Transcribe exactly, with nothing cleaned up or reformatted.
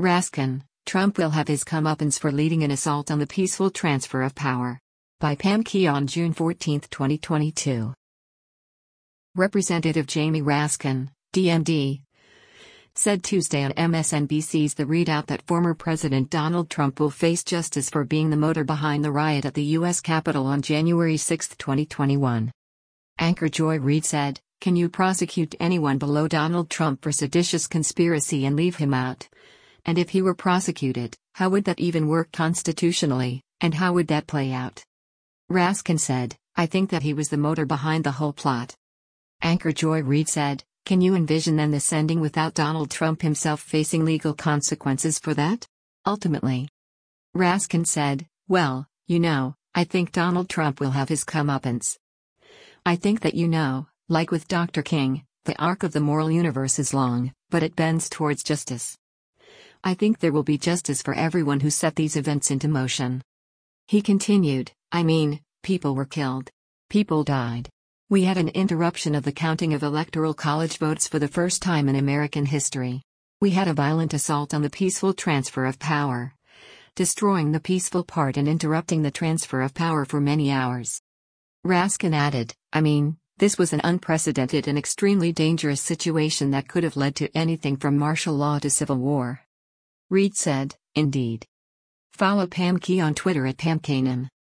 Raskin, Trump will have his comeuppance for leading an assault on the peaceful transfer of power. By Pam Key on June fourteenth, twenty twenty-two. Representative Jamie Raskin, D M D, said Tuesday on M S N B C's The Readout that former President Donald Trump will face justice for being the motor behind the riot at the U S Capitol on January sixth, twenty twenty-one. Anchor Joy Reid said, "Can you prosecute anyone below Donald Trump for seditious conspiracy and leave him out? And if he were prosecuted, how would that even work constitutionally, and how would that play out?" Raskin said, "I think that he was the motor behind the whole plot." Anchor Joy Reid said, "Can you envision then this ending without Donald Trump himself facing legal consequences for that? Ultimately." Raskin said, "Well, you know, I think Donald Trump will have his comeuppance. I think that you know, like with Doctor King, the arc of the moral universe is long, but it bends towards justice. I think there will be justice for everyone who set these events into motion." He continued, "I mean, people were killed. People died. We had an interruption of the counting of electoral college votes for the first time in American history. We had a violent assault on the peaceful transfer of power, destroying the peaceful part and interrupting the transfer of power for many hours." Raskin added, "I mean, this was an unprecedented and extremely dangerous situation that could have led to anything from martial law to civil war." Reid said, "Indeed." Follow Pam Key on Twitter at Pam Kanan.